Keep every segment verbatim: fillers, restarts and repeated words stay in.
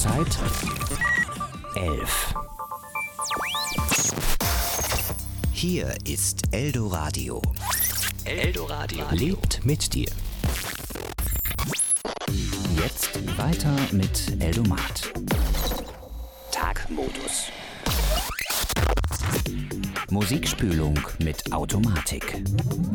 Uhrzeit elf. Hier ist Eldoradio. Eldoradio lebt mit dir. Jetzt weiter mit Eldomat. Tagmodus. Musikspülung mit Automatik.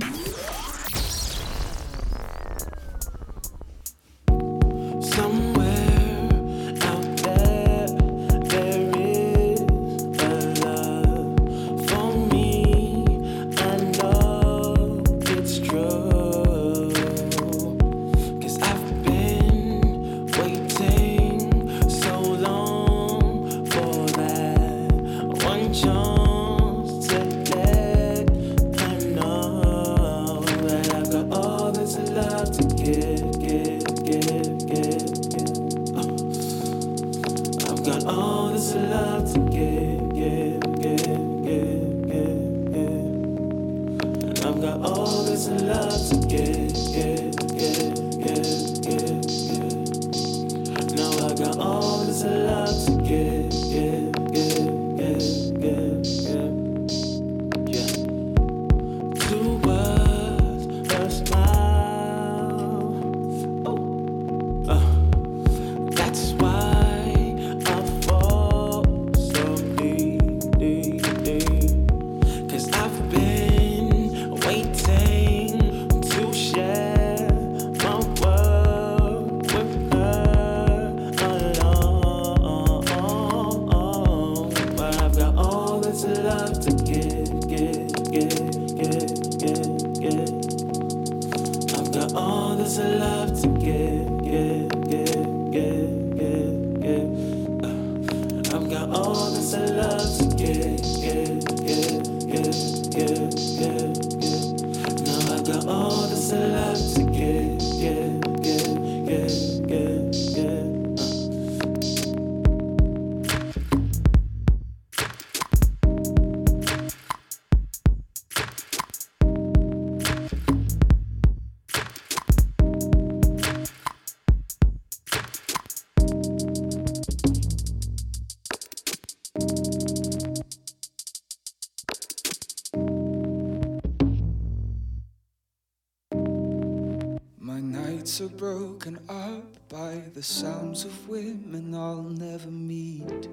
Are broken up by the sounds of women I'll never meet.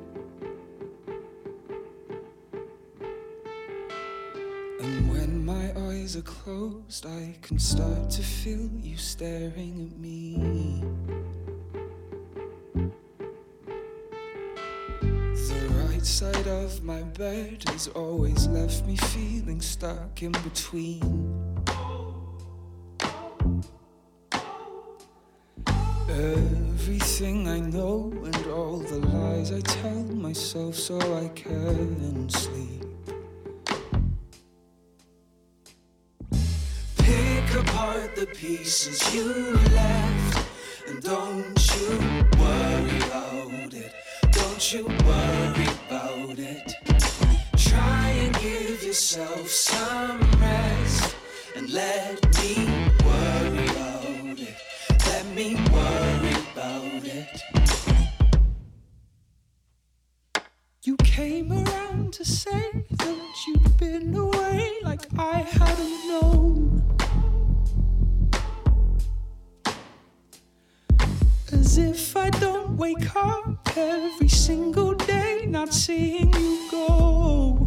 And when my eyes are closed, I can start to feel you staring at me. The right side of my bed has always left me feeling stuck in between. Everything I know and all the lies I tell myself so I can sleep. Pick apart the pieces you left, and don't you worry about it. Don't you worry about it. Try and give yourself some rest, and let me worry about it. Let me worry about it. You came around to say that you'd been away like I hadn't known. As if I don't wake up every single day not seeing you go.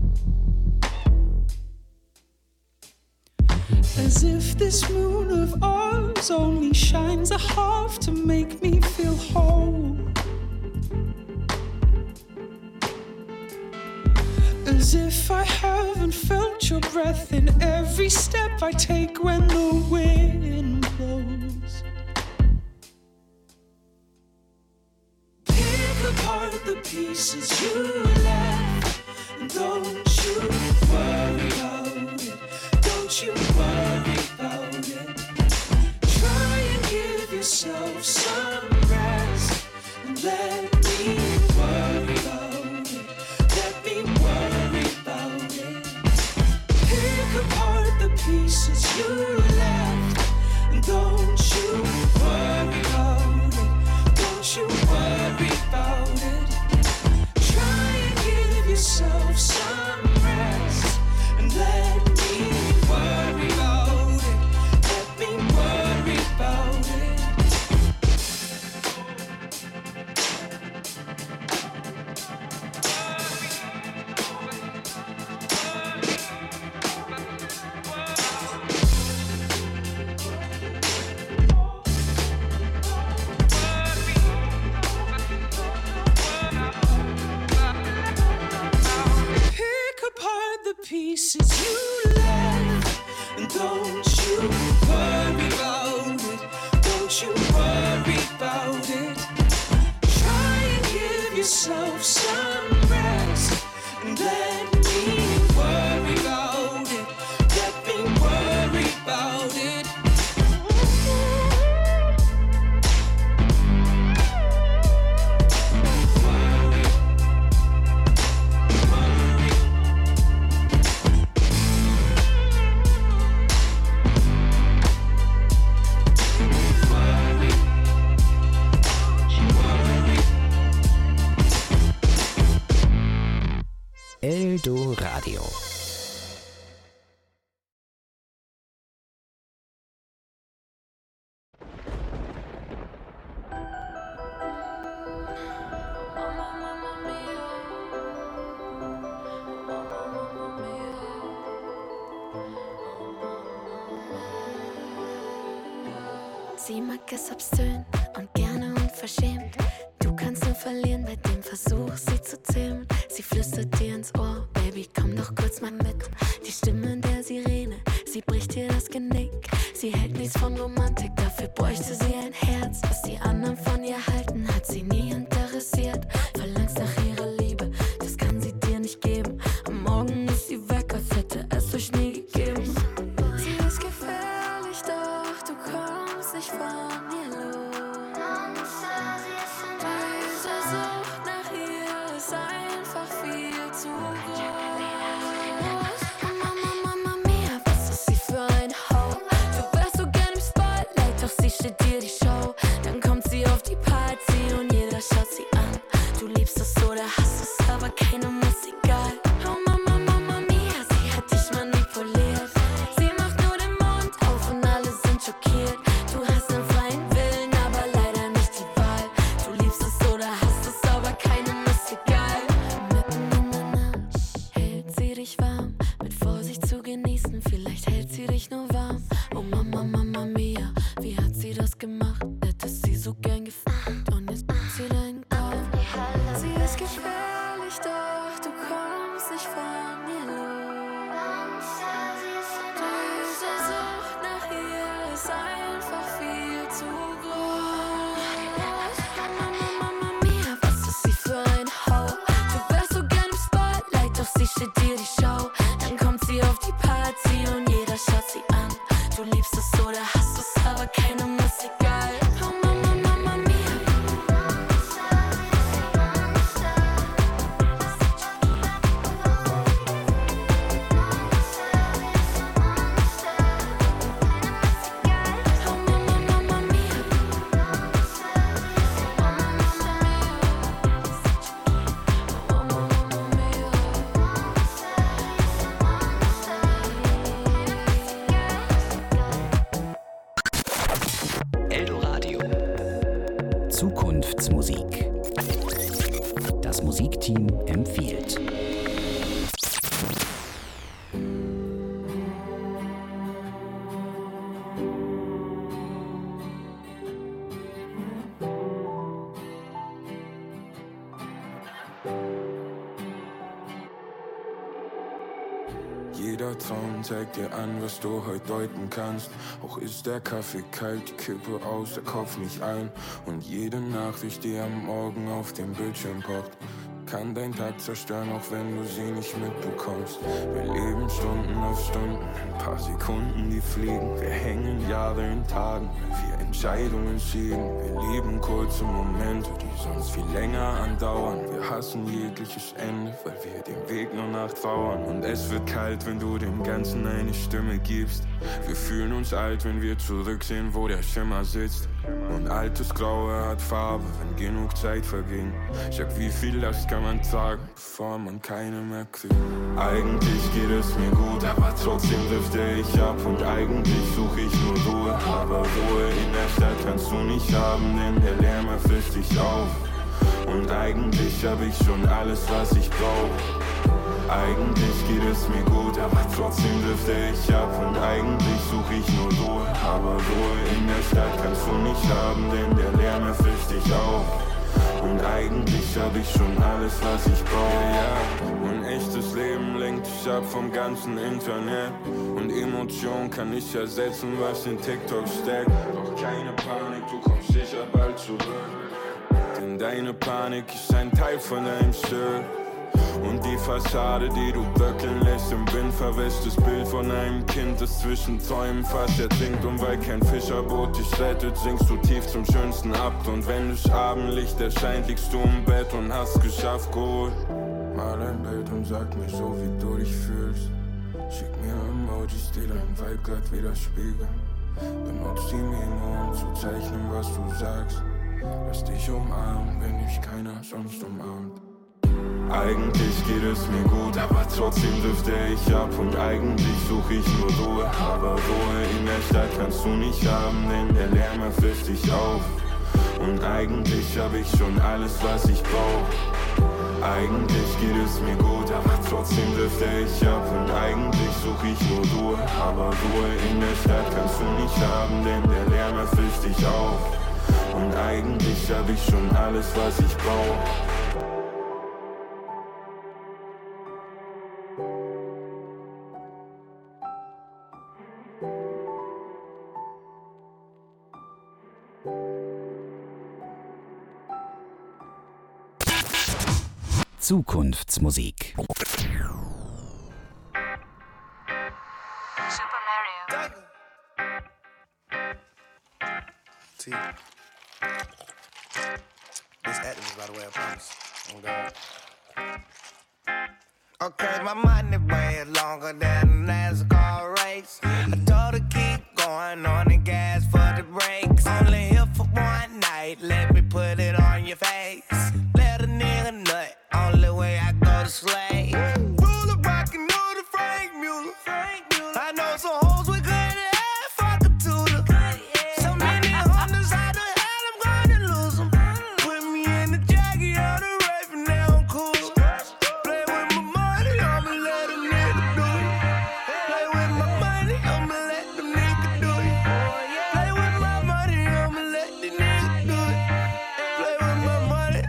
As if this moon of ours only shines a half to make me feel whole. As if I haven't felt your breath in every step I take when the wind blows. Pick apart the pieces you left, and don't you worry about it. Don't you worry about it. Try and give yourself some rest, and let me worry about it. Let me worry about it. Pick apart the pieces you left, and don't you worry about it. Don't you worry Eldoradio. Sie mag es obszön und gerne unverschämt. Du kannst nur verlieren bei dem Versuch, sie zu zähmen. Sie flüstert dir ins Ohr, Baby, komm doch kurz mal mit. Die Stimme der Sirene, sie bricht dir das Genick. Sie hält nichts von Romantik, dafür bräuchte sie ein Herz. Was die anderen von ihr halten, hat sie nie interessiert. Verlangst nach ihrer Liebe, das kann sie dir nicht geben. Am Morgen ist sie weg, als hätte es euch nie gegeben. Sie ist gefährlich, doch du kommst nicht von ihr los. Diese Sucht nach ihr ist einfach viel zu groß. Mama, Mama Mia, was ist sie für ein Ho? Du wärst so gern im Spotlight, doch sie steht dir die Show. Dann kommt sie auf die Party und jeder schaut sie an. Du liebst es oder hasst es, aber keinem ist egal. Oh Mama, Mama Mia, sie hat dich manipuliert. Sie macht nur den Mund auf und alle sind schockiert. Du hast einen freien Willen, aber leider nicht die Wahl. Du liebst es oder hasst es, aber keinem ist egal. Mitten in der Nacht hält sie dich warm, mit Vorsicht zu genießen, vielleicht hält sie dich nur warm. Oh Mama, Mama Mia, wie hat sie das gemacht? Hättest sie so gern gefuckt und jetzt macht sie deinen Kopf. Sie ist gefährlich, doch du kommst nicht von ihr los. Diese Sucht nach ihr ist einfach viel zu groß. Mama, Mama Mia, was ist sie für ein Ho? Du wärst so gern im Spotlight, doch sie steht dir die Show. Dann kommt sie auf die Party und jeder schaut sie an. Du liebst es oder hasst es, aber keinem ist egal. Oh Mama, Mama Mia. Oh Mama, Mama Mia. Oh Mama Mia. Eldoradio. Zukunftsmusik. Das Musikteam empfiehlt. Jeder Traum zeigt dir an, was du heute deuten kannst. Auch ist der Kaffee kalt, die Kippe aus, der Kopf nicht ein. Und jede Nachricht, die am Morgen auf dem Bildschirm poppt, kann dein Tag zerstören, auch wenn du sie nicht mitbekommst. Wir leben Stunden auf Stunden, ein paar Sekunden, die fliegen. Wir hängen Jahre in Tagen, weil wir Entscheidungen schieben. Wir lieben kurze Momente, die sonst viel länger andauern. Wir hassen jegliches Ende, weil wir dem Weg nur nachtrauern. Und es wird kalt, wenn du dem Ganzen eine Stimme gibst. Wir fühlen uns alt, wenn wir zurücksehen, wo der Schimmer sitzt. Und altes Graue hat Farbe, wenn genug Zeit verging. Sag, wie viel Last kann man tragen, bevor man keine mehr kriegt. Eigentlich geht es mir gut, aber trotzdem drifte ich ab. Und eigentlich suche ich nur Ruhe, aber Ruhe in der Stadt kannst du nicht haben, denn der Lärm erfrisst dich auf. Und eigentlich hab ich schon alles, was ich brauch. Eigentlich geht es mir gut, aber trotzdem drifte ich ab. Und eigentlich suche ich nur Ruhe, aber Ruhe in der Stadt kannst du nicht haben, denn der Lärm erfrisst dich auf. Und eigentlich hab ich schon alles, was ich brauche, ja. Und echtes Leben lenkt dich ab vom ganzen Internet. Und Emotion kann nicht ersetzen, was in TikTok steckt. Doch keine Panik, du kommst sicher bald zurück. Denn deine Panik ist ein Teil von deinem Stück. Und die Fassade, die du bröckeln lässt, im Wind verwässt das Bild von einem Kind, das zwischen Träumen fast ertrinkt. Und weil kein Fischerboot dich rettet, sinkst du tief zum schönsten ab. Und wenn das Abendlicht erscheint, liegst du im Bett und hast geschafft, gut. Mal ein Bild und sag mir so, wie du dich fühlst. Schick mir Emojis, die dein Vibe grad widerspiegeln. Benutzt die Memo, um zu zeichnen, was du sagst. Lass dich umarmen, wenn dich keiner sonst umarmt. Eigentlich geht es mir gut, aber trotzdem drifte ich ab. Und eigentlich suche ich nur Ruhe, aber Ruhe in der Stadt kannst du nicht haben, denn der Lärm erfrisst dich auf. Und eigentlich habe ich schon alles, was ich brauche. Eigentlich geht es mir gut, aber trotzdem drifte ich ab. Und eigentlich suche ich nur Ruhe, aber Ruhe in der Stadt kannst du nicht haben, denn der Lärm erfrisst dich auf. Und eigentlich habe ich schon alles, was ich brauche. Zukunftsmusik. Super Mario. T. This activist, by the way, I promise. Oh God. Okay, my money way longer than a NASCAR race. I told her keep going on the gas for the brakes. Only here for one night, let me put it on your face. Let a nigga nut, only way I go to slay. Ruler rockin' know the Frank Mueller. I know some hoes with good head, fuck a tutor. So many hundreds, how the hell I'm gonna lose them? Put me in the jacket, on the rape, and now I'm cool. Play with my money, I'ma let a nigga do it. Play with my money, I'ma let the nigga do it. Play with my money, I'ma let the nigga do it. Play with my money.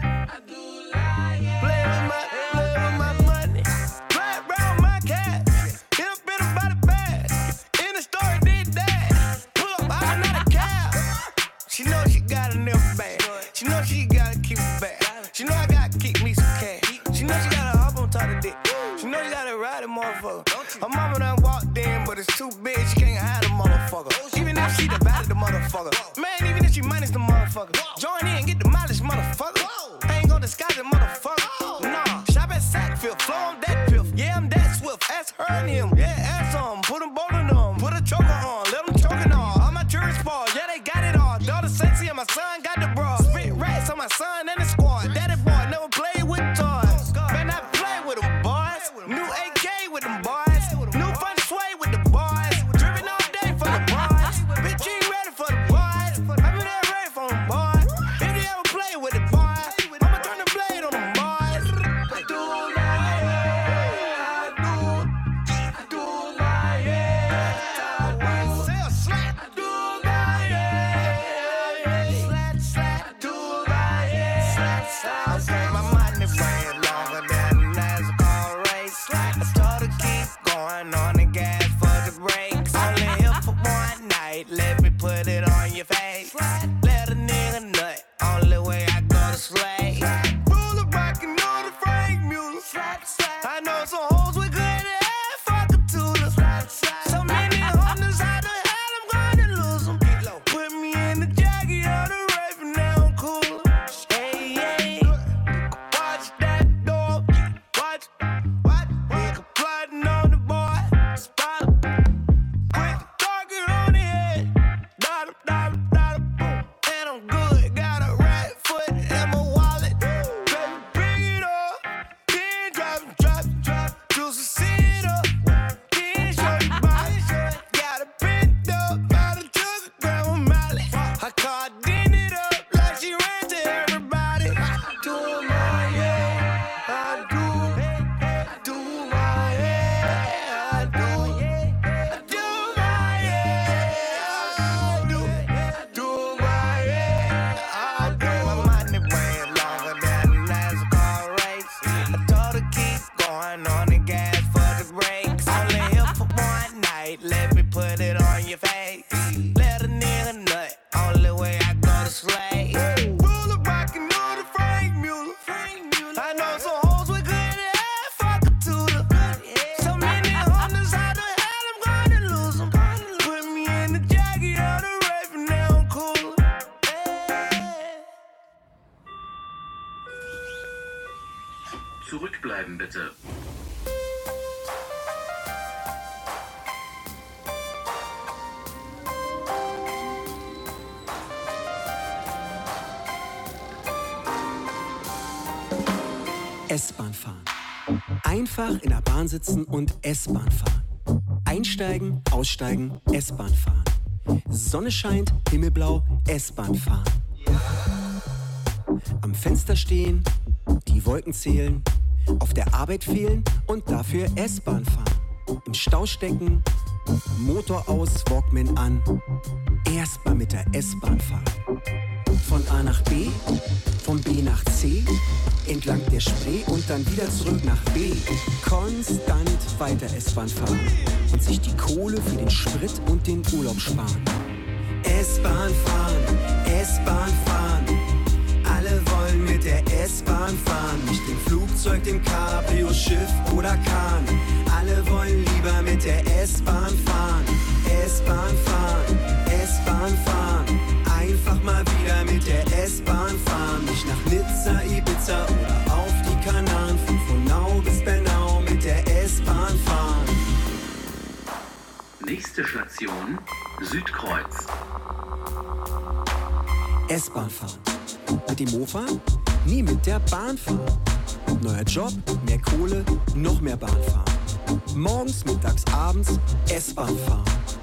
Play with my, play with my money. Play around my cat. Hit up in a body bag. In the store, did that. Pull up, I'm not a cab. She know she got a nipple bag. She know she gotta keep it back. She know I gotta keep me some cash. She know she gotta hop on top of dick. She know she gotta ride a motherfucker. Her mama done walked in, but it's too big, she can't hide the motherfucker. Even if she divided the motherfucker. Man, even if she minus the motherfucker. Join in, get the mileage, motherfucker. I ain't gonna disguise it, motherfucker. Nah, shop at Sackfield, flow on that piff. Yeah, I'm that swift, ask her and him. Yeah, ask them, put them both in them. Put a choker on, let them choking on. All my jury spoil, yeah, they got it all. Daughter sexy and my son got the bra. Spit rats on my son and the squad. Daddy boy never played with toys. Man, not play with them boys. New A K with them boys. New fun sway with the boys. Driven all day for the boys. Bitch, you ain't ready for the boys. I been there ready for them boys. If you ever play with the boys, I'ma turn the blade on them boys. I do my head. I do. I do my head. I do. Say a slat. I do my head. Slat, slat. I do my head. Slat, slat. Okay, my money way longer than a NASCAR race. I told her keep going on the gas for the brakes. Only here for one night, let me put it on your face. Let a nigga nut, only way I go to slay. Ruler rockin' on the Frank Mueller. I know some hoes with good head, fuck a tutor. So many hundreds, how the hell I'm gonna lose them? Put me in the jacket, on the rape, and now I'm cool. Hey, hey, watch that door. Watch, watch, nigga plotting on the boy. Spot him. Quick target on the head. Dot him, dot him, dot him, boom. And I'm good, got a right foot in my wallet. Baby, bring it up. Then drop it, drop it, drop it. Juice and sit up. Then show you body. Got it bent up, got a took a grandma Molly. I caught it up like she ran to everybody. I do my hair, I do, I do my hair, I do, I do my hair, I do, I do my hair, I do. My money way longer than a NASCAR race. I told her keep going on the gas for the brakes. Only here for one night, let me put it on your face. Let a nigga nut, only way I go to slay. Ruler rockin' on the Frank Mueller. I know some hoes with good head, fuck a tutor. So many hundreds, how the hell I'm gonna lose them? Put me in the jacket, on the rape, and now I'm cool. Hey. Zurückbleiben bitte. S-Bahn fahren. Einfach in der Bahn sitzen und S-Bahn fahren. Einsteigen, aussteigen, S-Bahn fahren. Sonne scheint, himmelblau, S-Bahn fahren. Am Fenster stehen, die Wolken zählen, auf der Arbeit fehlen und dafür S-Bahn fahren. Im Stau stecken, Motor aus, Walkman an, erstmal mit der S-Bahn fahren. Von A nach B, von B nach C, entlang der Spree und dann wieder zurück nach B. Konstant weiter S-Bahn fahren und sich die Kohle für den Sprit und den Urlaub sparen. S-Bahn fahren, S-Bahn fahren, alle wollen mit der S-Bahn fahren. Nicht im Flugzeug, dem Cabrio, Schiff oder Kahn. Alle wollen lieber mit der S-Bahn fahren. S-Bahn fahren, S-Bahn fahren. Einfach mal wieder mit der S-Bahn fahren. Nicht nach Nizza, Ibiza oder auf die Kanaren. Von Frohnau bis Bernau mit der S-Bahn fahren. Nächste Station, Südkreuz. S-Bahn fahren. Mit dem Mofa? Nie mit der Bahn fahren. Neuer Job, mehr Kohle, noch mehr Bahn fahren. Morgens, mittags, abends S-Bahn fahren.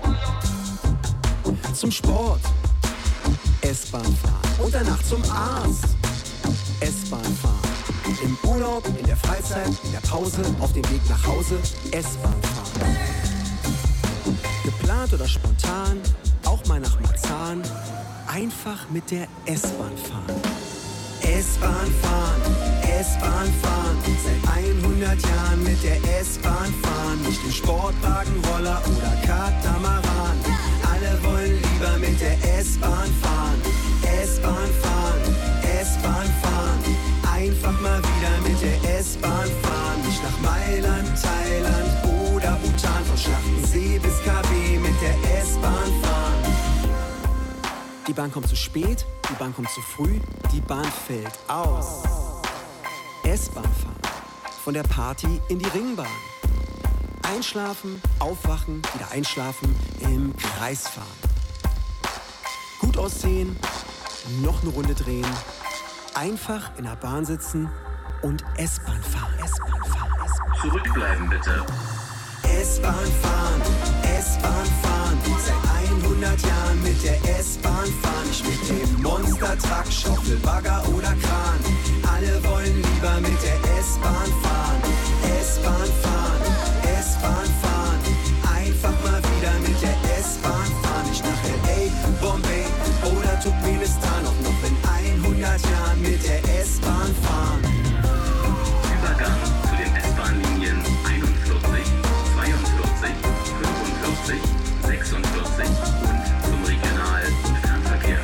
Zum Sport S-Bahn fahren. Und danach zum Arzt S-Bahn fahren. Im Urlaub, in der Freizeit, in der Pause, auf dem Weg nach Hause S-Bahn fahren. Geplant oder spontan, auch mal nach Marzahn, einfach mit der S-Bahn fahren. S-Bahn fahren, S-Bahn fahren, seit hundert Jahren mit der S-Bahn fahren. Nicht im Sportwagen, Roller oder Katamaran. Alle wollen lieber mit der S-Bahn fahren. S-Bahn fahren, S-Bahn fahren, einfach mal wieder mit der S-Bahn fahren. Nicht nach Mailand, Thailand oder Bhutan, von Schlachtensee bis K W mit der S-Bahn fahren. Die Bahn kommt zu spät, die Bahn kommt zu früh, die Bahn fällt aus. S-Bahn fahren, von der Party in die Ringbahn. Einschlafen, aufwachen, wieder einschlafen, im Kreis fahren. Gut aussehen, noch eine Runde drehen, einfach in der Bahn sitzen und S-Bahn fahren. S-Bahn fahren, S-Bahn. Zurückbleiben bitte. S-Bahn fahren, S-Bahn fahren, seit hundert Jahren mit der S-Bahn fahren. Nicht mit dem Monster-Truck, Schaufel, Bagger oder Kran. Alle wollen lieber mit der S-Bahn fahren. S-Bahn fahren, S-Bahn fahren, einfach mal wieder mit der S-Bahn fahren. Nicht nach L A, Bombay oder Turkmenistan, auch noch in hundert Jahren mit der S-Bahn fahren. Übergang zu den S-Bahn-Linien einundvierzig, zweiundvierzig, fünfundvierzig, sechsundvierzig und zum Regional- und Fernverkehr.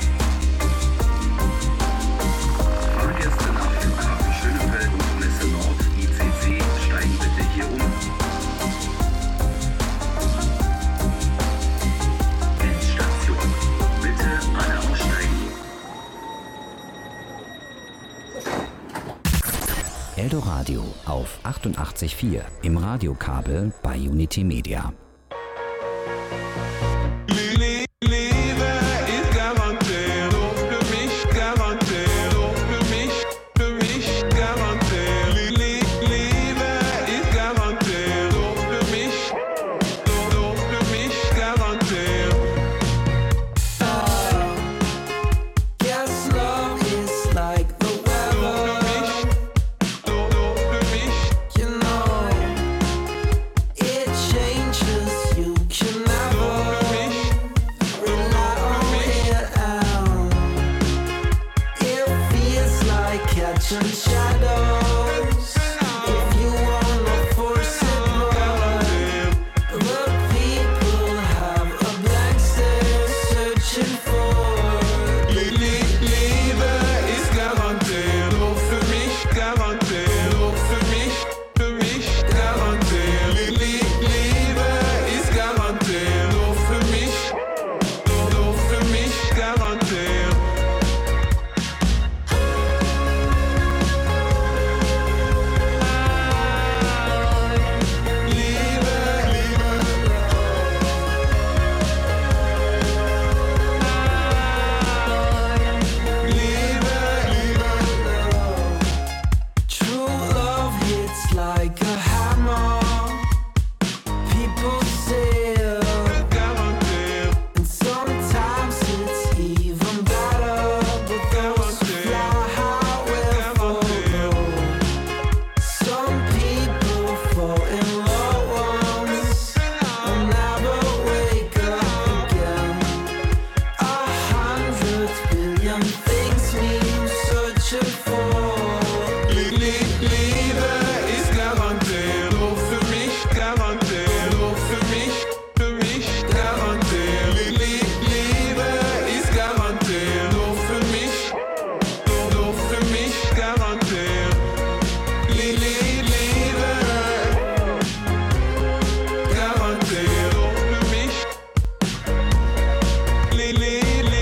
Fahrgäste nach Flughafen Schönefeld und Messe Nord I C C steigen bitte hier um. Endstation. Bitte alle aussteigen. Eldoradio auf achtundachtzig Komma vier im Radiokabel bei Unity Media. Changes I'm things we searching for. Liebe ist garantiert, nur für mich garantiert, nur für mich, für mich garantiert. Liebe ist garantiert, nur für mich, nur, nur für mich garantiert. Liebe garantiert, nur für mich. Liebe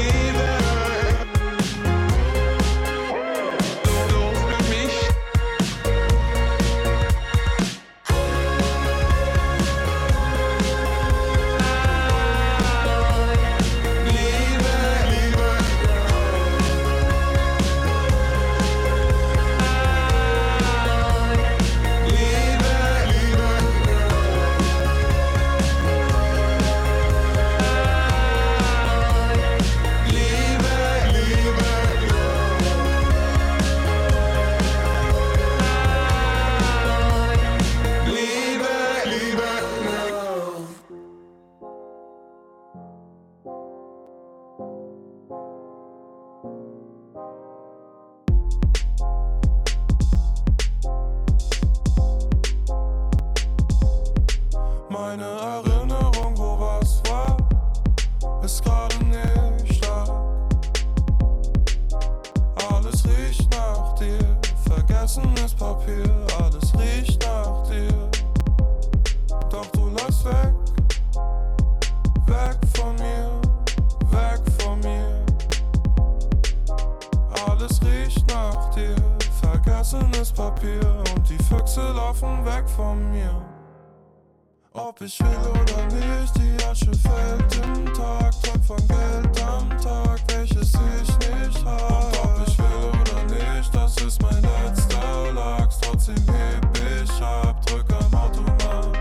meine Erinnerung, wo was war, ist gerade nicht da. Alles riecht nach dir, vergessenes Papier, alles riecht nach dir. Doch du läufst weg, weg von mir, weg von mir. Alles riecht nach dir, vergessenes Papier und die Füchse laufen weg von mir. Ob ich will oder nicht, die Asche fällt im Tag, träum von Geld am Tag, welches ich nicht hab. Und ob ich will oder nicht, das ist mein letzter Lachs, trotzdem heb ich ab, drück am Automat.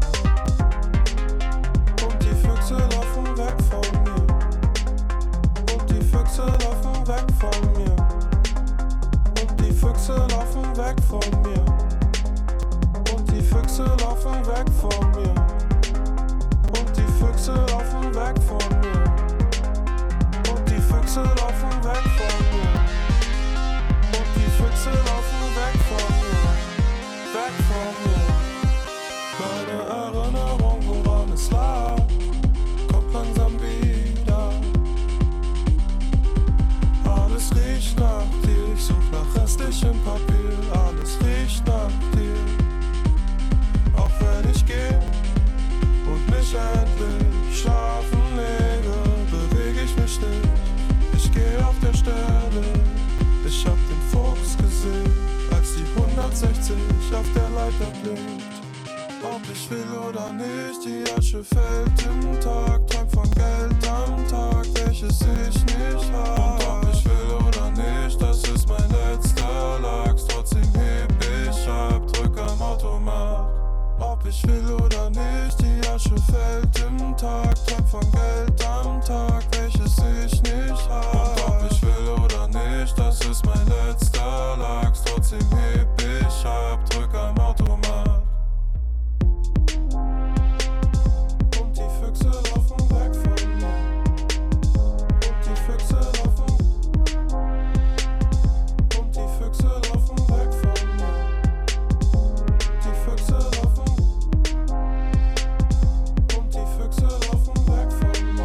Und die Füchse laufen weg von mir. Und die Füchse laufen weg von mir. Und die Füchse laufen weg von mir. Und die Füchse laufen weg von mir. Und die Füchse laufen weg von mir. Und die Füchse laufen weg von mir. Und die Füchse laufen weg von mir. Weg von mir. Meine Erinnerung, woran es lag, kommt langsam wieder. Alles riecht nach dir, ich such nach restlichem Papier. Alles riecht nach dir. Auch wenn ich geh und mich endlich schlafen lege, bewege ich mich nicht, ich geh auf der Stelle. Ich hab den Fuchs gesehen, als die hundertsechzig auf der Leiter blinkt. Ob ich will oder nicht, die Asche fällt im Tag, träum von Geld am Tag, welches ich nicht hab. Und ob ich will oder nicht, das ist mein letzter Lachs, trotzdem heb ich ab, drück am Automat. Ob ich will oder nicht, die Asche fällt im Tag, träum von Geld am Tag, welches ich nicht hab. Und ob ich will oder nicht, das ist mein letzter Lachs, trotzdem heb ich ab, drück am Automat. Und die Füchse laufen weg von mir. Und die Füchse laufen. Und die Füchse laufen weg von mir. Die Füchse laufen. Und die Füchse laufen weg von mir.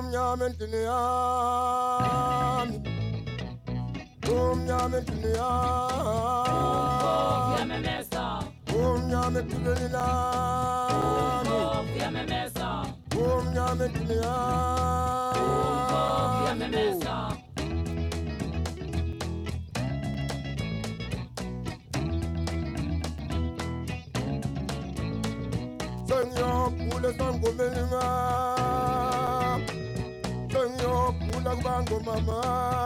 Boom yam and yam. Boom yam and yam. Boom yam and yam. Boom yam and yam. Senyor pule sango melima. Senyor pule bango mama.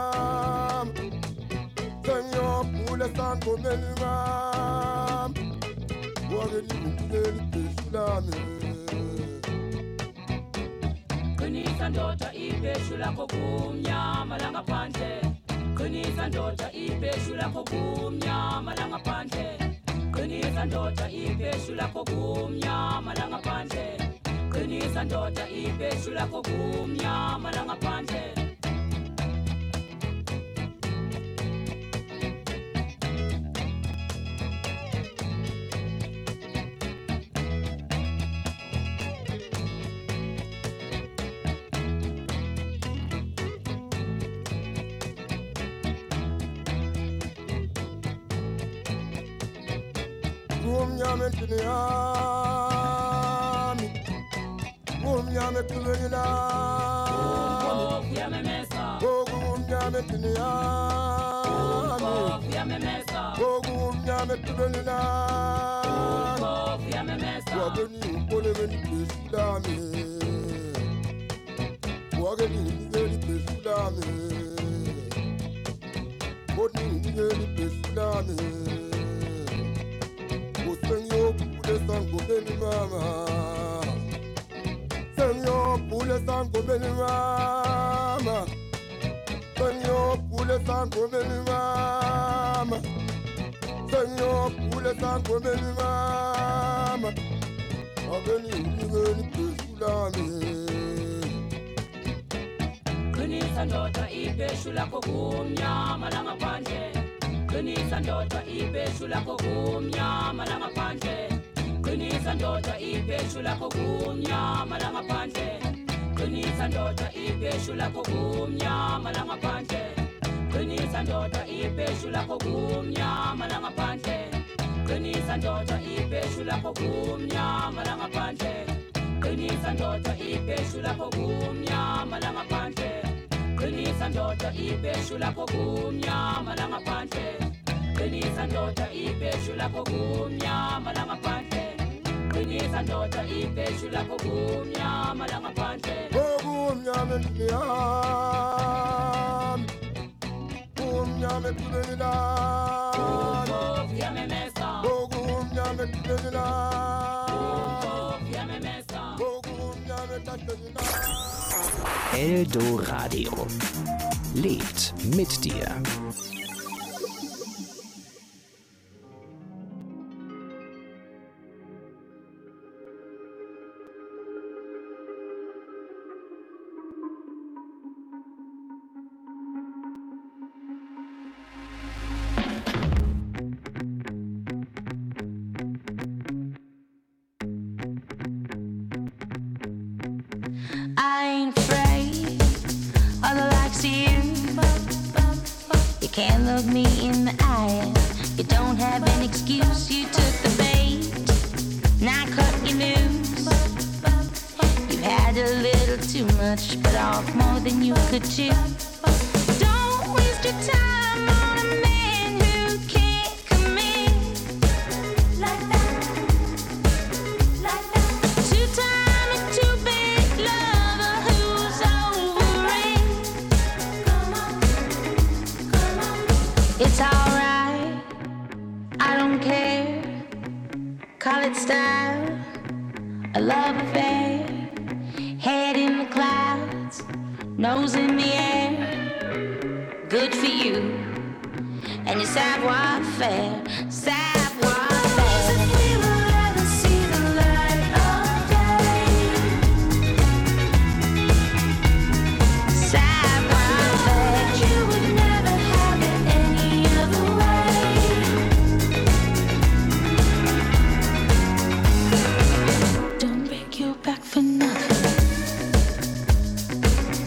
Senyor pule sango melima. Wageni mukeli pesulame. Kunisa ndota ibe shula kokumya malanga pante. Kunisa ndota ibe shula kokumya malanga pante. Kunisa ndota ibe shula kokumya malanga pante. Kunisa ndota ibe shula kokumya malanga pante. Boom yam and yam. Boom yam and yam. Boom yam and yam. Boom yam and yam. Boom yam and yam. Wageni pole meni pesulame. Wageni meni pesulame. Wageni meni pesulame. Senyor pule sango beni mama. Senyor pule sango beni mama. Senyor pule sango beni mama. Senyor pule sango beni mama. Ageni ungeni pesulame. Kunisa ndota ibe shula kokumya malanga panje. Kunisa ndota ibe shula kokumya malanga panje. Kunisa ndota ibe shula kokumya malanga panje. Kunisa ndota ibe shula kokumya malanga panje. Kunisa ndota ibe shula kokumya malanga panje. Kunisa ndota ibe shula kokumya malanga panje. Kunisa ndota ibe shula kokumya malanga panje. Kunisa ndota ibe shula kokumya malanga panje. Kunisa ndota ibe shula kokumya malanga panje. Kunisa ndota ibe shula kokumya malanga panje. Kokumya meniam. Kokumya meniam. Kokumya memesa. Kokumya meniam. Kokumya memesa. Kokumya meniam. Eldo Radio lebt mit dir. I ain't afraid of the likes of you. You can't look me in the eye. You don't have an excuse. You took the bait, now cut you loose. You've had a little too much, but off more than you could chew. Don't waste your time on a man who can't come in like that, like that. Two time and two big lover who's over it. Come on, come on. It's alright, I don't care. Call it style, a love affair. Head in the clouds, nose in the air. Good for you and your savoir faire, savoir faire. If we will ever see the light of day, savoir faire. You would never have it any other way. Don't break your back for nothing.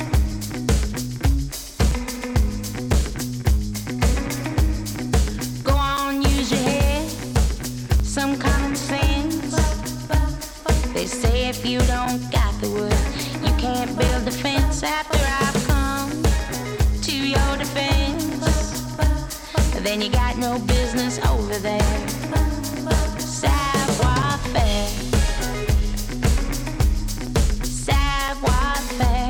don't got the wood. You can't build a fence after I've come to your defense. Then you got no business over there. Savoir-faire. Savoir-faire.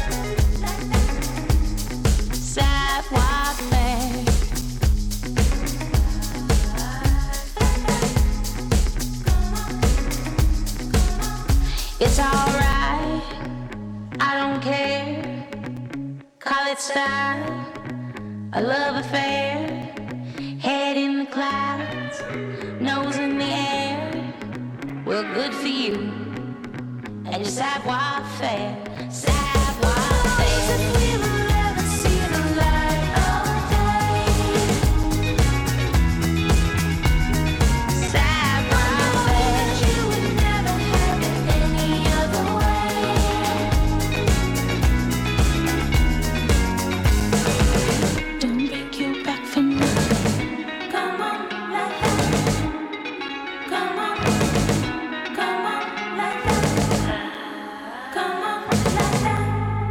Savoir-faire. It's alright, I don't care. Call it style, a love affair. Head in the clouds, nose in the air. Well, good for you and your savoir-faire. Savoir-faire. We will never see the light of day. Savoir-faire. You would never have it any other way. Don't break your back for nothing. Come on, like that. Come on, come on, like that. Come on, like that.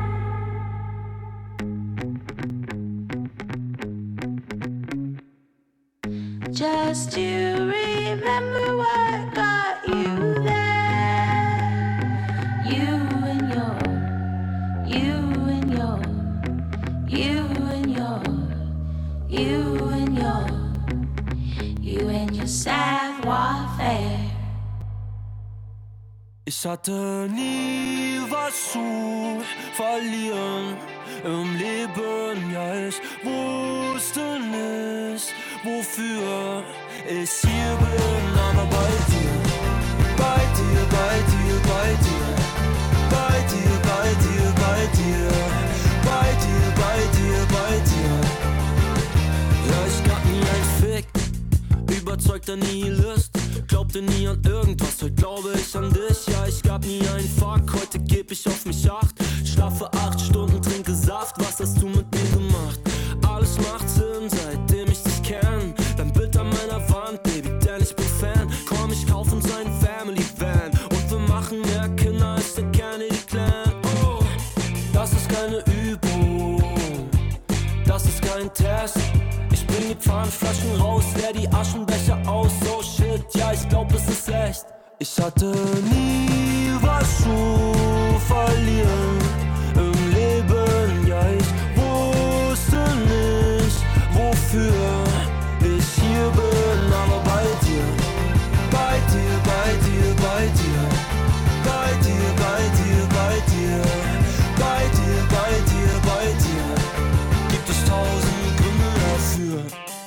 Just to remember what got you there. You and your, you and your, you and your, you and your, you and your savoir-faire. Ich hatte nie was zu verlieren im Leben, ja ich wusste nicht, wofür ich hier bin, aber bei dir, bei dir, bei dir, bei dir, bei dir, bei dir, bei dir, bei dir, bei dir, bei dir. Ja, ich gab nie ein Fick, überzeugter Nihilist, glaubte nie an irgendwas, heute glaube ich an dich. Ja, ich gab nie einen Fuck, heute geb ich auf mich acht. Schlafe acht Stunden, trinke Saft, was hast du mit mir gemacht? Alles macht Sinn, seitdem ich dich kenn. Dein Bild an meiner Wand, Baby, denn ich bin Fan. Komm, ich kauf uns einen Family Van und wir machen mehr Kinder als der Kennedy Clan. Oh, das ist keine Übung, das ist kein Test. Ich bring die Pfannflaschen raus, leer die Aschenbecher aus. Oh shit, ja, ich glaub, es ist echt. Ich hatte nie was zu verlieren im Leben, ja, ich wusste nicht, wofür ich hier bin, aber bei dir, bei dir, bei dir, bei dir, bei dir, bei dir, bei dir, bei dir, bei dir, bei dir, gibt es tausend Gründe dafür.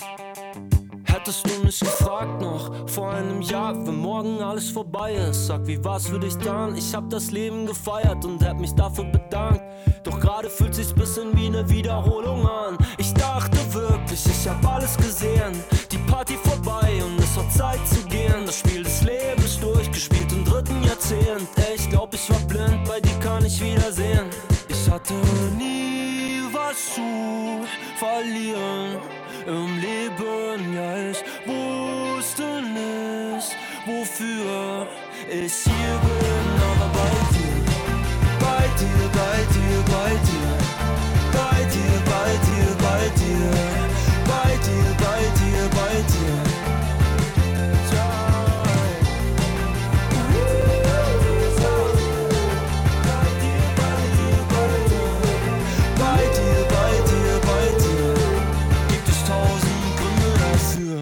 Hättest du mich gefragt noch vor einem Jahr, wenn morgen alles vorbei ist, sag, wie war's für dich dann? Ich hab das Leben gefeiert und hab mich dafür bedankt. Doch gerade fühlt sich's bisschen wie eine Wiederholung an. Ich dachte wirklich, ich hab alles gesehen, die Party vorbei und es war Zeit zu gehen. Das Spiel des Lebens durchgespielt im dritten Jahrzehnt. Ey, ich glaub, ich war blind, bei dir kann ich wiedersehen. Ich hatte nie was zu verlieren im Leben, ja, ich wusste nicht, wofür ich hier bin, aber bei dir, bei dir, bei dir, bei dir, bei dir, bei dir, bei dir, bei dir, bei dir, bei dir.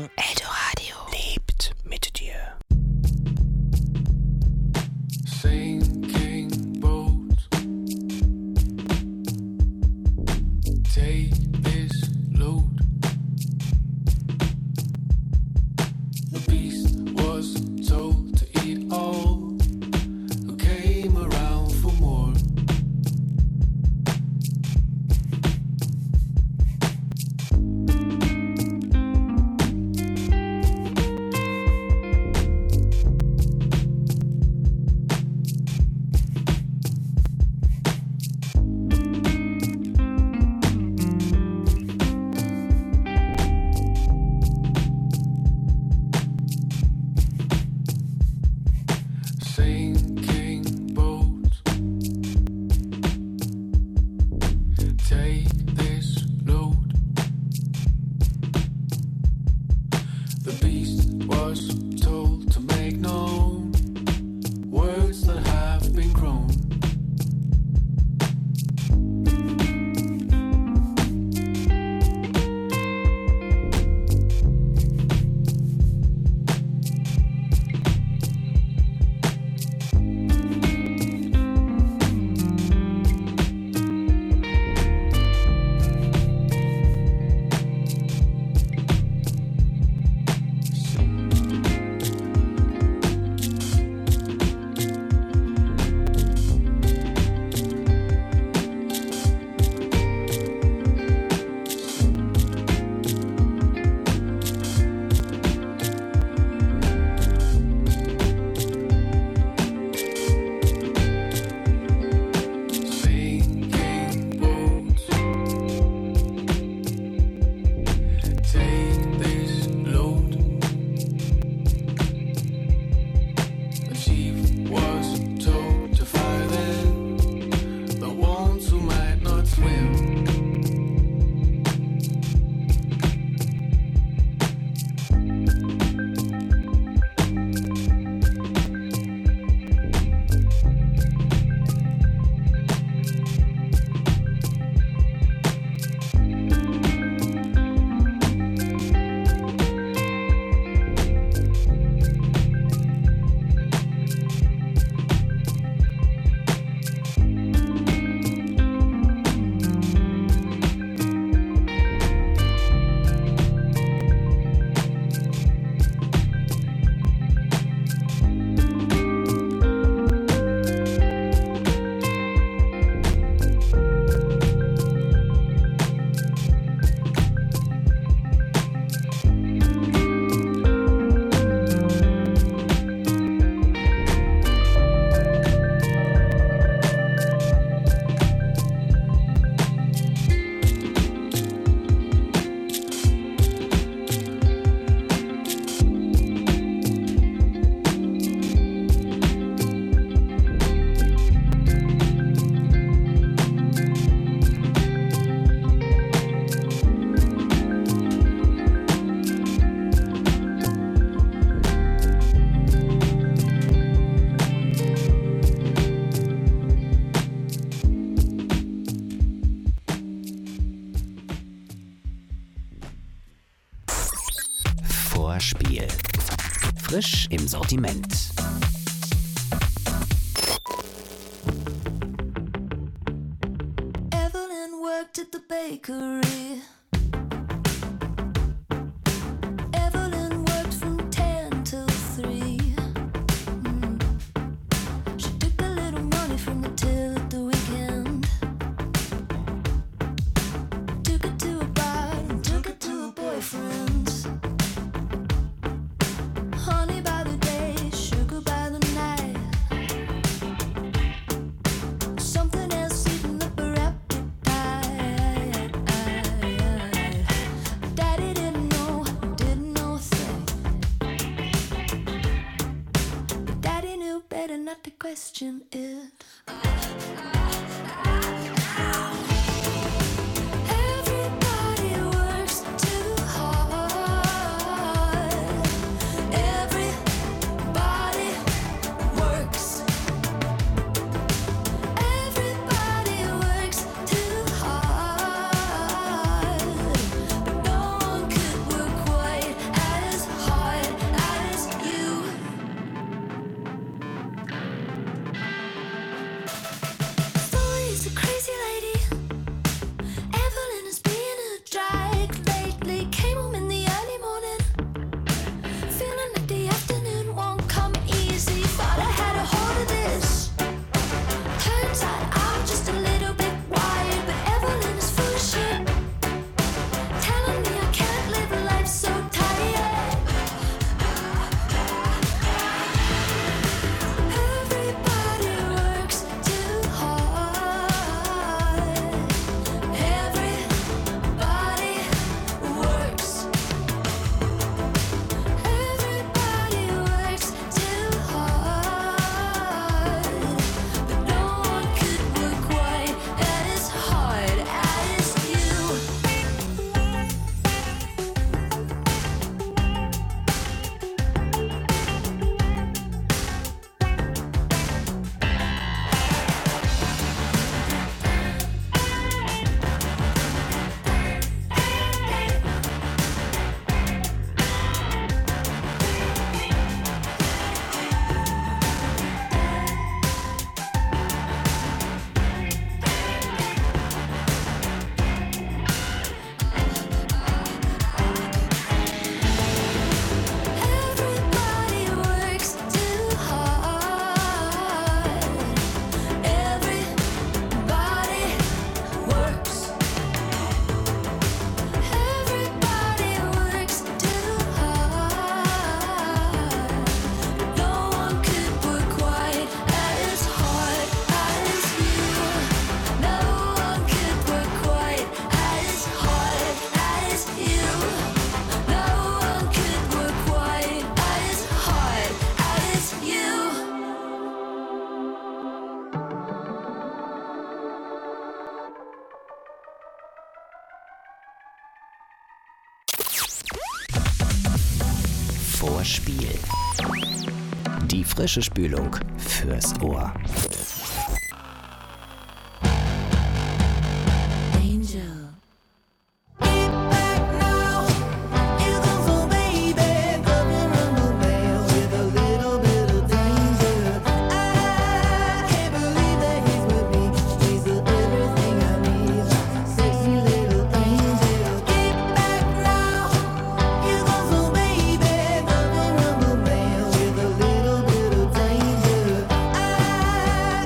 Eldoradio lebt mit dir. Sing Frisch im Sortiment. Evelyn worked at the bakery. Evelyn worked from ten till three. Mm. She took a little money from the till at the weekend. Took it to a bar and took it to a boyfriend's. Honey by the day, sugar by the night. Something else eating up her appetite. Daddy didn't know, didn't know a thing. But Daddy knew better not to question it. Everybody works too hard. Everybody works. Everybody works too hard. But no one could work quite as hard as you. Zoe's a crazy lady. Evelyn has been a drag lately. Came home in the early morning, feeling like the afternoon won't come easy. Thought I had a hold of this. Turns out I'm just a little bit wired, but Evelyn is full of shit, telling me I can't live a life so tired. Everybody works too hard. Everybody works. Everybody works too hard. But no one could work quite as hard as you. Everybody works too hard. Everybody works. Everybody works too hard. No one could work quite as hard as you. No one could work quite as hard as you. No one could work quite as hard as you. Vorspiel. Die frische Spülung fürs Ohr. Angel. Baby,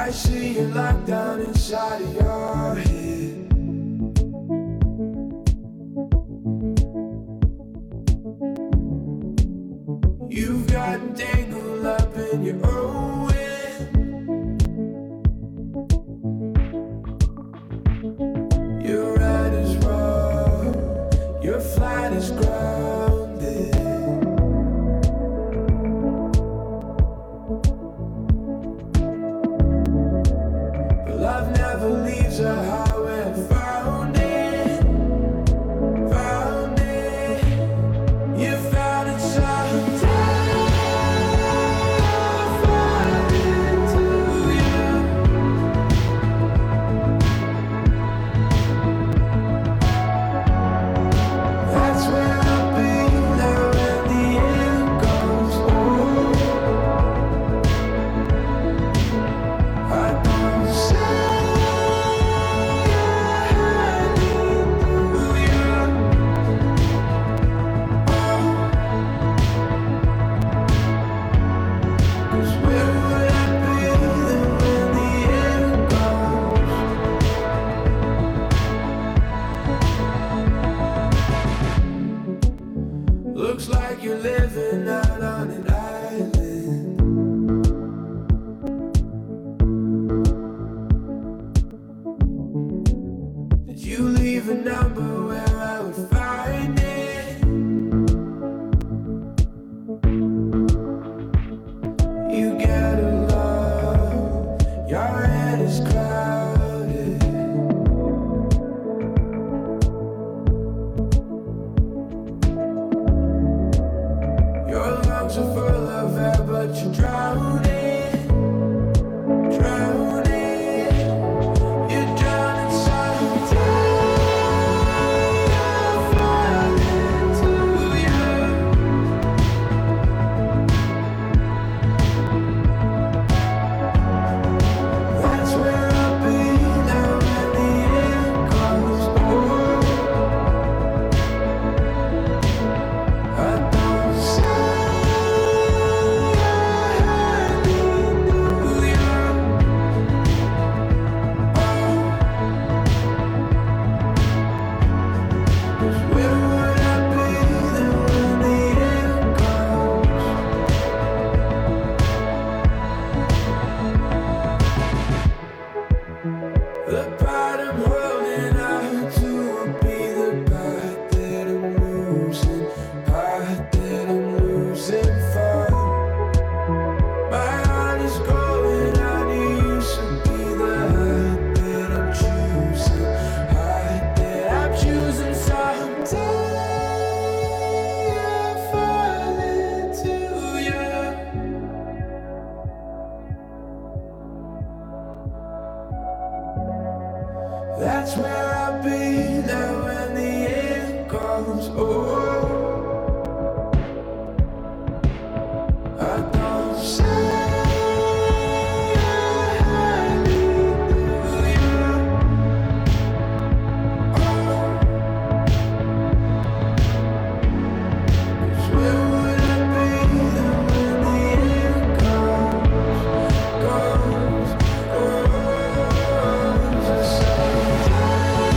I see you locked down inside of your head. You've got tangled up in your own way. Your ride is wrong, your flight is grounded. But love never leaves her how it found it, found it. You found it sometime. Looks like you're living out on an island. Did you leave a number where I would find it? You gotta love, your head is clouded. Your lungs are full of air, but you're drowning, drowning. You're drowning sometimes, falling to you. That's where I'll be now when the end comes. Oh, I don't say. The part I'm holding out to will be the part that I'm losing, part that I'm losing for. My heart is going out to you, so be the heart that I'm choosing, heart that I'm choosing. Someday I'll fall into you. That's where I'll be now when the end comes. Oh, I don't say hallelujah. Oh, 'cause where would I be then when the end comes, comes, comes? Someday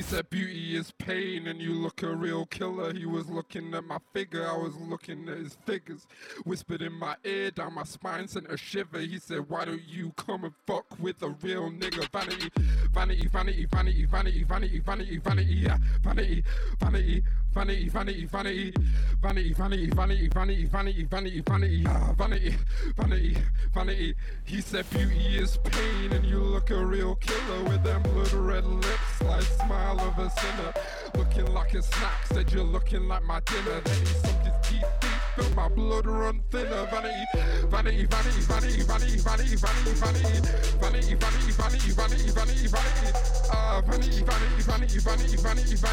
He said beauty is pain and you look a real killer. He was looking at my figure, I was looking at his figures. Whispered in my ear, down my spine, sent a shiver. He said, why don't you come and fuck with a real nigga? Vanity, vanity, vanity, vanity, vanity, vanity, vanity, vanity, yeah. Vanity, vanity, vanity, vanity, vanity, vanity, vanity, vanity, vanity, vanity, vanity, vanity, yeah. Vanity, vanity, vanity. He said beauty is pain and you look a real killer with them blood red lips like smile of a sinner. Looking like a snack, said you're looking like my dinner. Then he sunk his teeth deep, felt my blood run thinner. Vanity, vanity, vanity, vanity, vanity, vanity, vanity, vanity, vanity, vanity, vanity, vanity, vanity, vanity, ah, vanity, vanity, vanity, vanity, vanity, vanity.